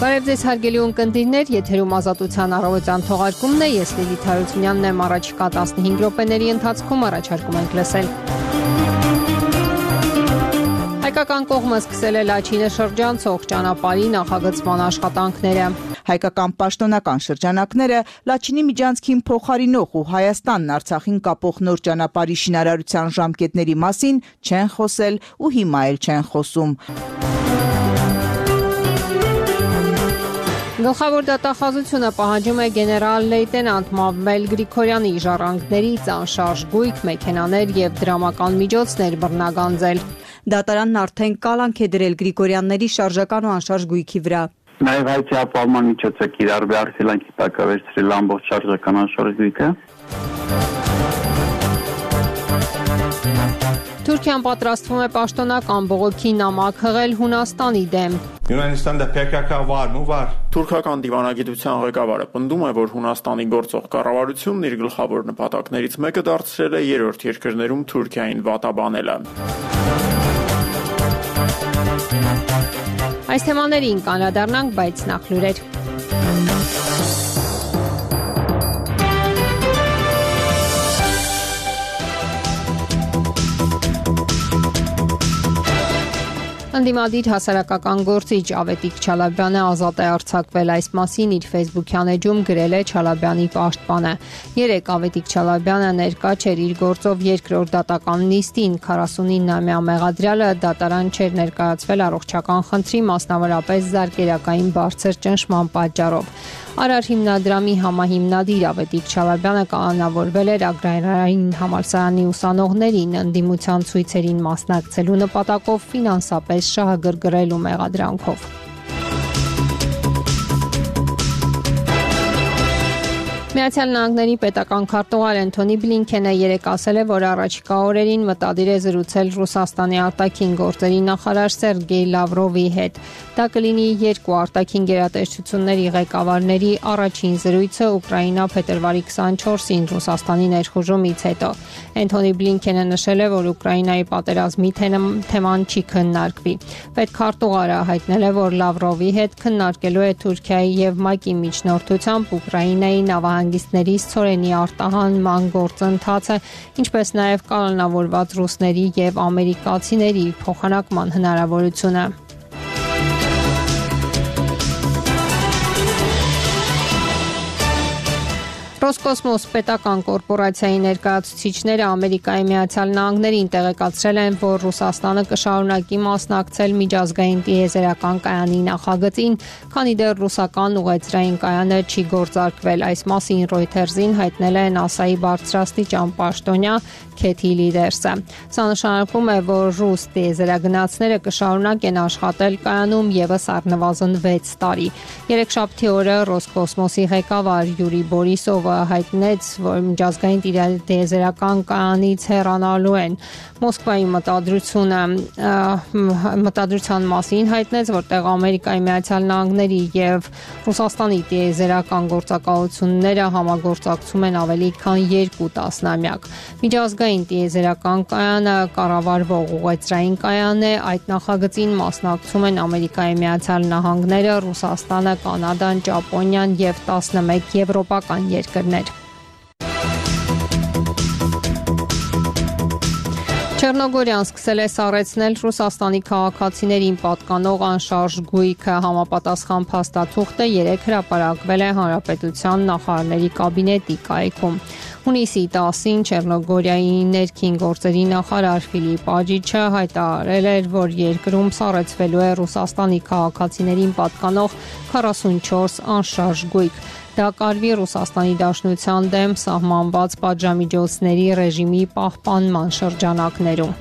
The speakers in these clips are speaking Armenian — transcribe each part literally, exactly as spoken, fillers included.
Բարև ձեզ հարգելի ունկնդիրներ, եթերում Ազատության առավոտյան թողարկումն է, ես Լիլիթ Հարությունյանն եմ, առաջիկա տասնհինգ րոպեների ընթացքում առաջարկում ենք լսել։ Հայկական կողմը սկսել է Լաչինը շրջանցող ճանապարհի նախագծման աշխատանքները։ Հայկական պաշտոնական շրջանակները Լաչինի միջանցքին փոխարինող ու Հայաստանն Արցախին կապող նոր ճանապարհի շինարարության ժամկետների մասին չեն խոսել ու հիմա էլ չեն խոսում։ Գլխավոր դատախազությունը պահանջում է գեներալ լեյտենանտ Մավմել Գրիգորյանի ժառանգներից անշարժ գույք, մեքենաներ եւ դրամական միջոցներ բռնագանձել։ Դատարանն արդեն կալանք է դրել Գրիգորյանների շարժական ու անշարժ գույքի վրա։ Նաև հայցի ապահովման միջոցը կիրառվի արգելանքի տակ է վերցրել ամբողջ շարժական անշարժ գույքը։ Թուրքիան պատրաստվում է պաշտոնական բողոքի նամակ հղել Հունաստանի դեմ։ Յունանստանը P K K վարն ու վար։ Թուրքական դիվանագիտության ղեկավարը պնդում է, որ Հունաստանի գործող կառավարությունն իր գլխավոր նպատակներից մեկը դարձրել է երրորդ երկրներում Թուրքիային վատաբանելը։ Այս թեմաներին կանրադառնանք, բայց նախ լուրեր։ Ընդդիմադիր հասարակական գործիչ Ավետիք Չալաբյանը ազատ է արձակվել, այս մասին իր ֆեյսբուքյան էջում գրել է Չալաբյանի պաշտպանը։ Երեկ Ավետիք Չալաբյանը ներկա չէր իր գործով երկրորդ դատական նիստին, քառասունինամյա մեղադրյալը դատարան չէր ներկայացվել առողջական խնդրի, մասնավորապես զարկերակային բարձր ճնշման պատճառով։ Արար հիմնադրամի համահիմնադիր Ավետիք Չալաբյանը կանոնավորվել էր Ագրարային համալսարանի ուսանողներին ընդդիմության ցույցերին մասնակցելու նպատակով ֆինանսապես շահագրգռելու մեղադրանքով։ Միացյալ Նահանգների պետական քարտուղար Էնթոնի Բլինքենը երեկ ասել է, որ առաջիկա օրերին մտադիր է զրուցել Ռուսաստանի արտաքին գործերի նախարար Սերգեյ Լավրովի հետ։ Դա կլինի երկու արտաքին գերատեսչությունների ղեկավարների առաջին զրույցը Ուկրաինա փետրվարի քսանչորսին Ռուսաստանի ներխուժումից հետո։ Էնթոնի Բլինքենը նշել է, որ Ուկրաինայի պատերազմի թեման չի քննարկվի։ Պետքարտուղարը հայտնել է, որ Լավրովի հետ քննարկելու է Թուրքիայի եւ ՄԱԿ-ի միջնորդությամբ Ուկրաինայի նավահանգիստների ցորենի արտահանման գործընթացը, ինչպես նաև կանոնավորված ռուսների եւ ամերիկացիների փոխանակման հնարավորությունը։ Ռոսկոսմոս պետական կորպորացիայի ներկայացուցիչները Ամերիկայի Միացյալ Նահանգներին տեղեկացրել են, որ Ռուսաստանը կշարունակի մասնակցել միջազգային տիեզերական կայանի նախագծին, քանի դեռ ռուսական ուղեծրային կայանը չի գործարկվել։ Այս մասին Reuters-ին հայտնել է ՆԱՍԱ-ի բարձրաստիճան պաշտոնյա Քեթի Լիդերսը։ Սա նշանակում է, որ ռուս տիեզերագնացները կշարունակեն աշխատել կայանում եւս առնվազն վեց տարի։ Երեքշաբթի օրը Ռոսկոսմոսի ղեկավար Յուրի Բորիսովը հայտնեց, որ միջազգային տիեզերական կայանից հեռանալու են։ Մոսկվայի մտադրությունը մտադրության մասին հայտնեց, որտեղ Ամերիկայի Միացյալ Նահանգների եւ Ռուսաստանի տիեզերական գործակալությունները համագործակցում են ավելի քան երկու տասնամյակ։ Միջազգային տիեզերական կայանը կառավարվող ուղեծրային կայան է, այդ նախագծին մասնակցում են Ամերիկայի Միացյալ Նահանգները, Ռուսաստանը, Կանադան, Ճապոնիան եւ տասնմեկ եվրոպական երկրներ։ Չեռնոգորիան սկսել է սառեցնել Ռուսաստանի քաղաքացիներին պատկանող անշարժ գույքը, համապատասխան փաստաթուղթը երեկ հրապարակվել է Հանրապետության նախարարների կաբինետի կայքում։ Հունիսի տասին Չեռնոգորիայի ներքին գործերի նախարար Ֆիլիպ Աջիչը հայտարարել էր, որ երկրում սառեցվելու է Ռուսաստանի քաղաքացիներին պատկանող քառասունչորս անշարժ գույք։ Դա կարվի Ռուսաստանի Դաշնության դեմ սահմանված պատժամիջոցների ռեժիմի պահպանման շրջանակներում։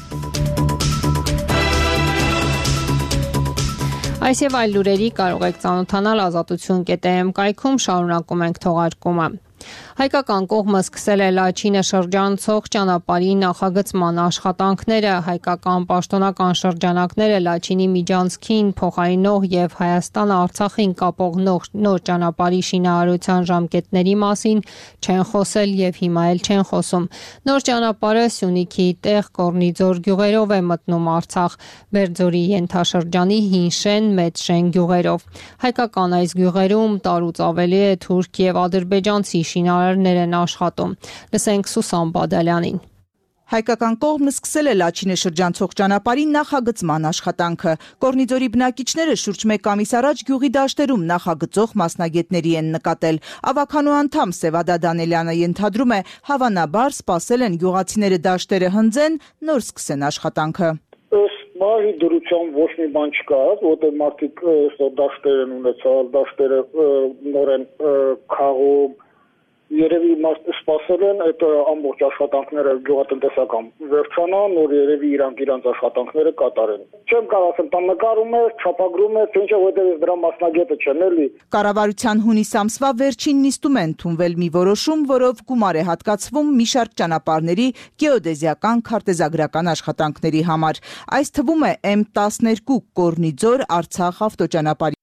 Այս եւ այլ լուրերի կարող եք ծանոթանալ ազատություն կետ am կայքում, շարունակում ենք թողարկումը։ Հայկական կողմը սկսել է Լաչինը շրջանցող ճանապարհի նախագծման աշխատանքները, հայկական պաշտոնական շրջանակները Լաչինի միջանցքին փոխարինող եւ Հայաստանը Արցախին կապող նոր ճանապարհի շինարարության ժամկետների մասին չեն խոսել եւ հիմա էլ չեն խոսում։ Նոր ճանապարհը Սյունիքի տեղ Կորնիձոր գյուղերով է մտնում Արցախ, Բերձորի ենթաշրջանի Հին Շեն, Մեծ Շեն գյուղերով։ Հայկական այս գյուղերում տարուց ավելի է թուրք եւ ադրբեջանցի շինարարներ են աշխատում։ Լսենք Սուսան Բադալյանին։ Հայկական կողմն սկսել է Լաչինը շրջանցող ճանապարհի նախագծման աշխատանքը։ Կորնիձորի բնակիչները շուրջ մեկ ամիս առաջ գյուղի դաշտերում նախագծող մասնագետների են նկատել։ Ավականու անդամ Սևադա Դանելյանը ենթադրում է, հավանաբար սպասել են գյուղացիները դաշտերը հնձեն, նոր սկսեն աշխատանքը։ Բաժի դրության ոչ մի բան չկա, որտեղ մարդիկ դաշտեր են ունեցալ, դաշտերը նոր են քաղում, երևի սպասել են այդ ամբողջ աշխատանքները գյուղատնտեսական վերջանան, նոր երևի իրանք իրանց աշխատանքները կատարեն։ Չեմ կարող ասեմ, տան նկարում է, չափագրում է, թե ինչը որտեղ դրա մասնագետը չեն էլի։ Կառավարության հունիս ամսվա վերջին նիստում են ընդունվել մի որոշում, որով գումար է հատկացվում մի շարք ճանապարհների գեոդեզիական քարտեզագրական աշխատանքների համար։ Այս թվում է էմ տասներկու Կորնիձոր Արցախ ավտոճանապարհի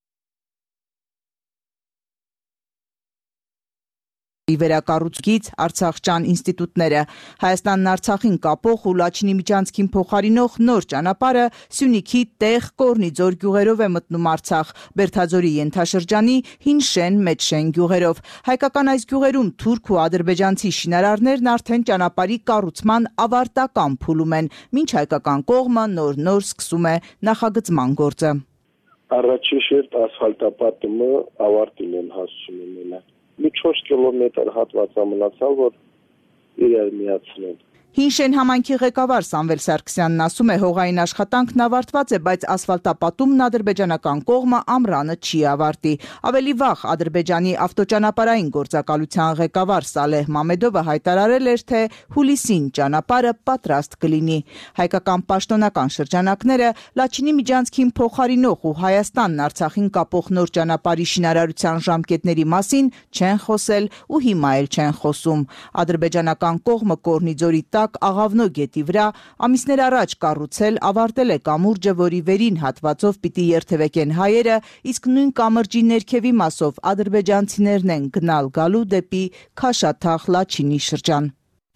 վերակառուցքից Արցախճան ինստիտուտները, Հայաստանն Արցախին կապող ու Լաչինի միջանցքին փոխարինող նոր ճանապարհը Սյունիքի տեղ Կորնիձոր գյուղերով է մտնում Արցախ, Բերթաձորի ենթաշրջանի Հին Շեն, Մեծ Շեն գյուղերով։ Հայկական այս գյուղերում թուրք ու ադրբեջանցի շինարարներն արդեն ճանապարհի կառուցման ավարտական փուլում են, մինչ հայկական կողմը նոր-նոր սկսում է նախագծման գործը։ Առաջին շերտ ասֆալտապատումը ավարտին են հասցնում ունենալ։ Մի չորս կիլոմետր հատված մնացավ, որ իրար միացնեն։ Հին Շեն համայնքի ղեկավար Սամվել Սարգսյանն ասում է, հողային աշխատանքն ավարտված է, բայց ասֆալտապատումն ադրբեջանական կողմը ամռանը չի ավարտի։ Ավելի վաղ Ադրբեջանի ավտոճանապարհային գործակալության ղեկավար Սալեհ Մամեդովը հայտարարել էր, թե հուլիսին ճանապարհը պատրաստ կլինի։ Հայկական պաշտոնական շրջանակները Լաչինի միջանցքին փոխարինող ու Հայաստանն Արցախին կապող նոր ճանապարհի շինարարության ժամկետների մասին չեն խոսել ու հիմա էլ չեն խոսում։ Ադրբեջանական կողմը Կորնիձորի Աղավնո գետի վրա ամիսներ առաջ կառուցել ավարտել է կամուրջը, որի վերին հատվածով պիտի երթևեկեն հայերը, իսկ նույն կամրջի ներքևի մասով ադրբեջանցիներն են գնալ գալու դեպի Քաշաթաղ Լաչինի շրջան։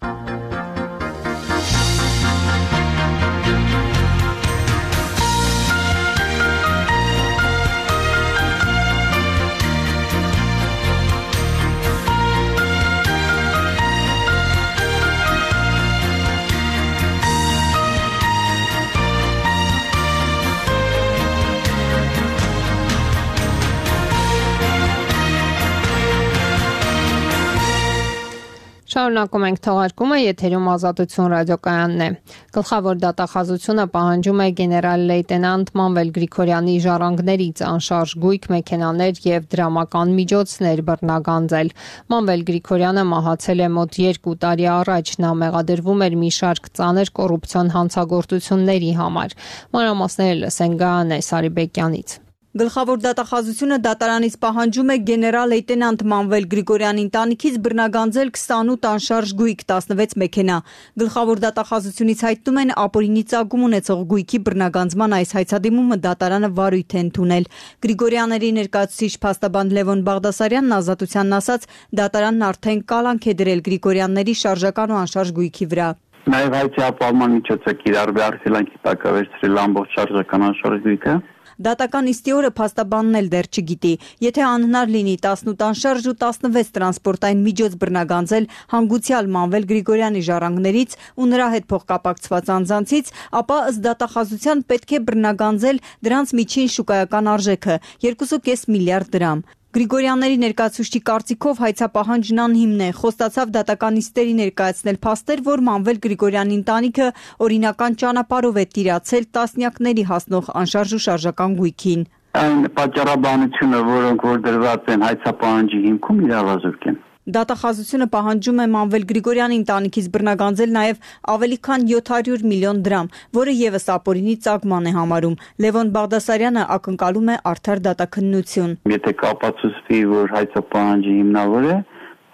Շարունակում ենք թողարկումը, եթերում Ազատություն ռադիոկայանն է։ Գլխավոր դատախազությունը պահանջում է գեներալ լեյտենանտ Մանվել Գրիգորյանի ժառանգներից անշարժ գույք, մեքենաներ եւ դրամական միջոցներ բռնագանձել։ Մանվել Գրիգորյանը մահացել է մոտ երկու տարի առաջ, նա մեղադրվում էր մի շարք ծանր կոռուպցիոն հանցագործությունների համար։ Մանրամասները լսենք Գայանե Սարիբեկյանից։ Գլխավոր դատախազությունը դատարանից պահանջում է գեներալ լեյտենանտ Մանվել Գրիգորյանի ընտանիքից բռնագանձել քսանութ անշարժ գույք, տասնվեց մեքենա։ Գլխավոր դատախազությունից հայտնում են ապօրինի ծագում ունեցող գույքի բռնագանձման այս հայցադիմումը դատարանը վարույթ է ընդունել։ Գրիգորյանների ներկայացուցիչ փաստաբան Լևոն Բաղդասարյանն Ազատությանն ասաց, դատարանն արդեն կալանք է դրել Գրիգորյանների շարժական ու անշարժ գույքի վրա։ Նաև հայցի ապահովման միջոցը կիրառվի արգելանքի տակ վերցրել ամբողջ շարժական անշարժ գույքը։ Դատական իստի օրը փաստաբանն էլ դեռ չգիտի, եթե անհնար լինի տասնութ անշարժ ու տասնվեց տրանսպորտային միջոց բռնագանձել հանգուցյալ Մանվել Գրիգորյանի ժառանգներից ու նրա հետ փոխկապակցված անձանցից, ապա ըստ դատախազության պետք է բռնագանձել դրանց միջին շուկայական արժեքը երկու կόμμα պենս միլիարդ դրամ։ Գրիգորյանների ներկայացուցչի կարծիքով հայցապահանջն անհիմն է, խոստացավ դատական իստերի ներկայացնել փաստեր, որ Մանվել Գրիգորյանի ընտանիքը օրինական ճանապարհով է տիրացել տասնյակների հասնող անշարժ ու շարժական գույքին։ Այն պատճառաբանությունը, որոնք որ դրված են հայցապահանջի հիմքում, իրավազորկ են։ Դատախազությունը պահանջում է Մանվել Գրիգորյանի ընտանիքից բռնագանձել նաև ավելի քան յոթ հարյուր միլիոն դրամ, որը եւս ապօրինի ծագման է համարում։ Լևոն Բաղդասարյանը ակնկալում է արդար դատաքննություն։ Եթե կապացուցվի, որ հայցապահանջի հիմնավոր է,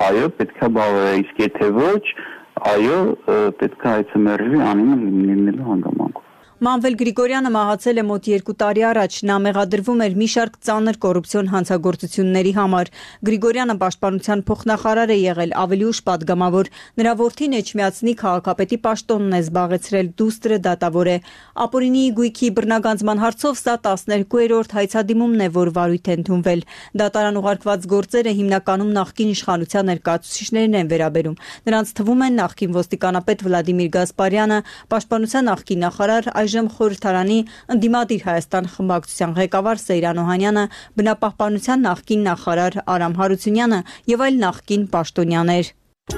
այո, պետք է բավարարի, իսկ եթե ոչ, այո, պետք է հայցմերժի անիմը լինելու հանգամանքով։ Մանվել Գրիգորյանը մահացել է մոտ երկու տարի առաջ, նա մեղադրվում էր մի շարք ծանր կոռուպցիոն հանցագործությունների համար։ Գրիգորյանը պաշտպանության փոխնախարար է եղել, ավելի ուշ պատգամավոր, նրա որդին Էջմիածնի քաղաքապետի պաշտոնն է զբաղեցրել, դուստրը դատավոր է։ Ապօրինի գույքի բռնագանձման հարցով սա տասներկուերորդ հայցադիմումն է, որ վարույթ է ընդունվել։ Դատարան ուղարկված գործերը հիմնականում նախկին իշխանության ներկայացուցիչներին են վերաբերում։ Նրանց թվում են նախկին ոստիկանապետ Վլադիմիր Գասպարյանը, պաշտպանության նախկին նախարար, այժմ խորհրդարանի ընդդիմադիր Հայաստան խմբակցության ղեկավար Սեյրան Օհանյանը, բնապահպանության նախկին նախարար Արամ Հարությունյանը եւ այլ նախկին պաշտոնյաներ։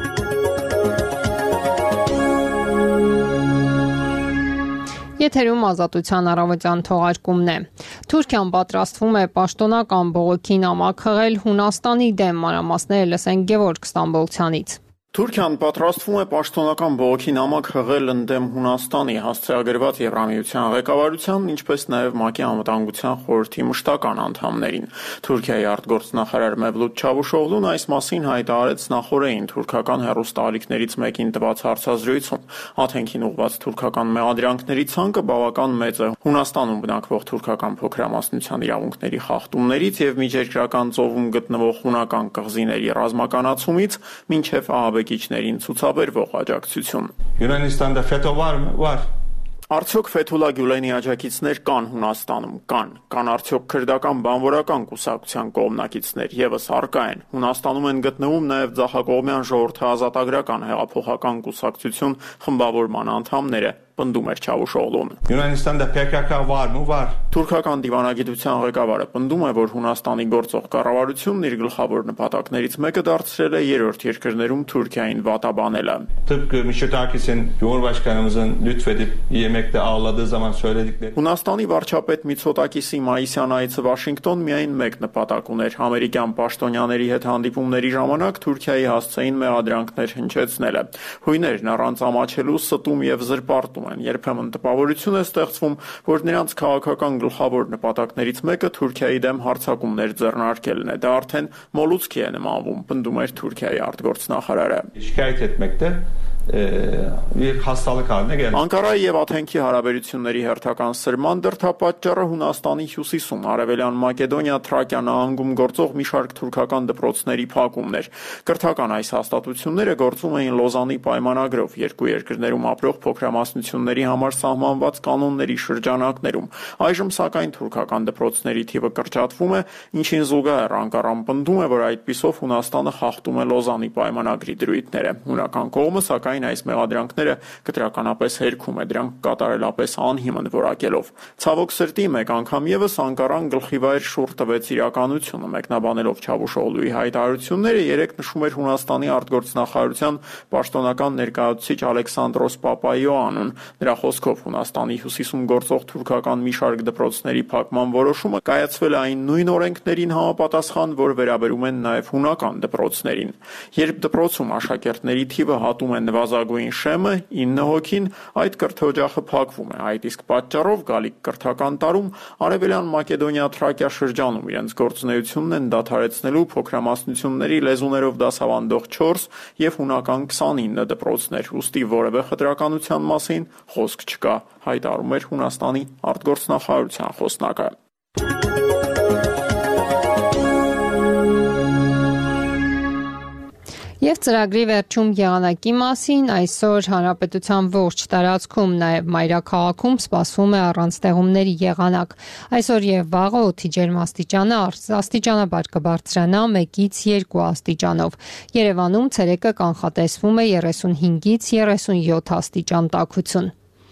Եթերում Ազատության առավոտյան թողարկումն է։ Թուրքիան պատրաստվում է պաշտոնական բողոքի նամակ հղել Հունաստանի դեմ, մանրամասները լսենք Գևորգ Ստամբոլցյանից։ Թուրքիան պատրաստվում է պաշտոնական բողոքի նամակ հղել ընդդեմ Հունաստանի, հասցեագրված Եվրամիության ղեկավարության, ինչպես նաև ՄԱԿ-ի անվտանգության խորհրդի մշտական անդամներին։ Թուրքիայի արտգործնախարար Մևլութ Չավուշօղլուն այս մասին հայտարարեց նախօրեին թուրքական հեռուստաալիքներից մեկին տված հարցազրույցում։ Աթենքին ուղղված թուրքական մեղադրանքների ցանկը բավական մեծ է Հունաստանում բնակվող թուրքական փոքրամասնության իրավունքների խախտումներից եւ միջերկրական ծովում գտնվող հունական կղզիների ռազմականացումից մինչեւ ահաբեկիչներին ցուցաբերվող աջակցություն։ Յունանստանը ֆետո վար վար Արդյոք Ֆեթուլա Գյուլենի աջակիցներ կան Հունաստանում, կան, կան արդյոք քրդական բանվորական կուսակցության կողմնակիցներ եւս առկա են։ Հունաստանում են գտնվում նաեւ Ձախակողմյան ժողովրդի ազատագրական հեղափոխական կուսակցություն խմբավորման անդամները, պնդում էր Չավուշօղլուն։ Յունանստանը P K K վարն ու վար։ Թուրքական դիվանագիտության ղեկավարը պնդում է, որ Հունաստանի գործող կառավարությունն իր գլխավոր նպատակներից մեկը դարձրել է երրորդ երկրներում Թուրքիային վատաբանելը։ Tıpkı Mitsotakis'in Cumhurbaşkanımızın lütfedip yemekte ağladığı zaman söyledikleri. Հունաստանի վարչապետ Միցոտակիսի մայիսյան այցը Վաշինգտոն միայն մեկ նպատակ ուներ՝ ամերիկյան պաշտոնյաների հետ հանդիպումների ժամանակ Թուրքիայի հասցեին մեղադրանքներ հնչեցնելը։ Հույներն առանց ամաչելու ստում եւ զրպարտում են։ Երբեմն տպավորություն է ստեղծվում, որ նրանց քաղաքական գլխավոր նպատակներից մեկը Թուրքիայի դեմ հարձակումներ ձեռնարկելն է։ Դա արդեն մոլուցքի է նմանվում, պնդում էր Թուրքիայի արտգործնախարարը։ Şikayet etmekte bir hastalık haline geldi. Անկարայի եւ Աթենքի հարաբերությունների հերթական սրման դրդապատճառը Հունաստանի հյուսիսում արևելյան Մակեդոնիա Թրակիա նահանգում գործող մի շարք թուրքական դպրոցների փակումն էր։ Կրթական այս հաստատությունները գործում էին Լոզանի պայմանագրով, երկու երկրներում ապրող փոքրամասնությունների համար սահմանված կանոնների շրջանակներում։ Այժմ սակայն թուրքական դպրոցների թիվը կրճատվում է, ինչին զուգահեռ Անկարան պնդում է, որ այդպիսով Հունաստանը խախտում է Լոզանի պայմանագրի դրույթները։ Հունական կողմը սակայն այս մեղադրանքները կտրականապես հերքում է, դրանք կատարելապես անհիմն որակելով։ Ցավոք սրտի մեկ անգամ եւս Անկարան գլխիվայր շուռ տվեց իրականությունը, մեկնաբանելով Չավուշօղլուի հայտարարությունները, երեք նշում էր Հունաստանի արտգործնախարարության պաշտոնական ներկայացուցիչ Ալեքսանդրոս Պապայոանուն։ Նրա խոսքով Հունաստանի հյուսիսում գործող թուրքական մի շարք դպրոցների փակման որոշումը կայացվել է այն նույն օրենքներին համապատասխան, որ վերաբերում են նաեւ հունական դպրոցներին։ Երբ դպրոցում աշակերտների թիվը հատում է նվազագույն շեմը ինը հոգին, այդ կրթօջախը փակվում է։ Այդ իսկ պատճառով գալիք կրթական տարում արևելյան Մակեդոնիա Թրակիա շրջանում իրենց գործունեությունն են դադարեցնելու փոքրամասնությունների լեզուներով դասավանդող չորս եւ հունական քսանինը դպրոցներ, ուստի որևէ խտրականության մասին խոսք չկա, հայտարարում էր Հունաստանի արտգործնախարարության խոսնակը։ Եվ ծրագրի վերջում եղանակի մասին այսօր հանրապետության ողջ տարածքում, նաև մայրաքաղաքում սպասվում է առանց տեղումների եղանակ։ Այսօր եւ վաղը օդի ջերմաստիճանը աստիճանաբար կբարձրանա մեկից երկու աստիճանով։ Երևանում ցերեկը կանխատեսվում է երեսունհինգից երեսունյոթ աստիճան տաքություն։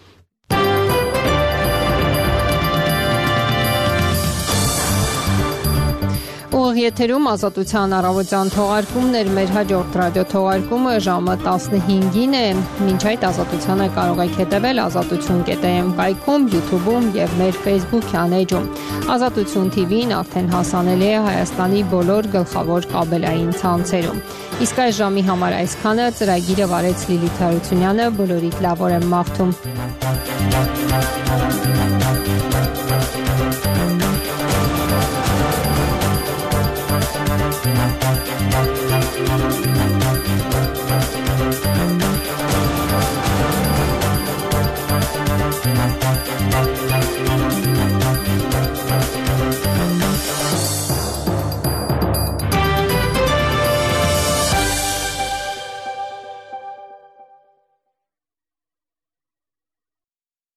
Եթերում Ազատության առավոտյան թողարկումն էր, մեր հաջորդ ռադիոթողարկումը ժամը տասնհինգին է։ Մինչ այդ Ազատությանը կարող եք հետևել ազատություն կետ am կայքում, YouTube-ում եւ մեր Facebook-յան էջում։ Ազատություն T V-ն արդեն հասանելի է Հայաստանի բոլոր գլխավոր կաբելային ցանցերում։ Իսկ այս ժամի համար այսքանը, ծրագիրը վարեց Լիլիթ Հարությունյանը, բոլորիդ լավ օր եմ մաղթում։